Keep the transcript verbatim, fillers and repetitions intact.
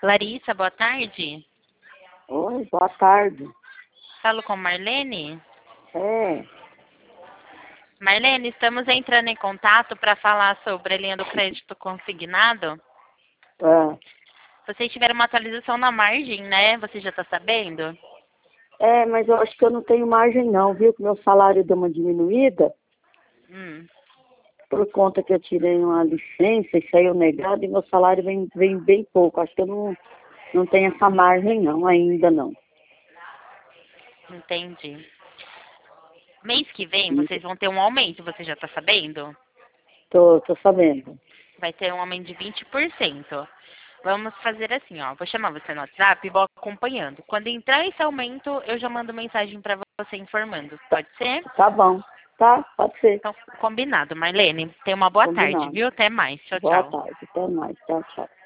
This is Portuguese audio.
Larissa, boa tarde. Oi, boa tarde. Falo com Marlene? É, Marlene, estamos entrando em contato para falar sobre a linha do crédito consignado. é, Vocês tiveram uma atualização na margem, né? Você já está sabendo? é, mas eu acho que eu não tenho margem não, viu? Que meu salário deu uma diminuída Hum, por conta que eu tirei uma licença e saiu negado e meu salário vem, vem bem pouco. Acho que eu não, não tenho essa margem não, ainda não. entendi. Mês que vem E vocês vão ter um aumento, você já está sabendo? Tô, tô sabendo. Vai ter um aumento de vinte por cento. Vamos fazer assim, ó. Vou chamar você no WhatsApp e vou acompanhando. Quando entrar esse aumento, eu já mando mensagem para você informando. Pode ser? Tá bom, tá? Pode ser. Então, combinado, Marlene. Tenha uma boa tarde, Combinado. viu? Até mais. Tchau, Boa tchau. tarde, até mais. Tchau, tchau.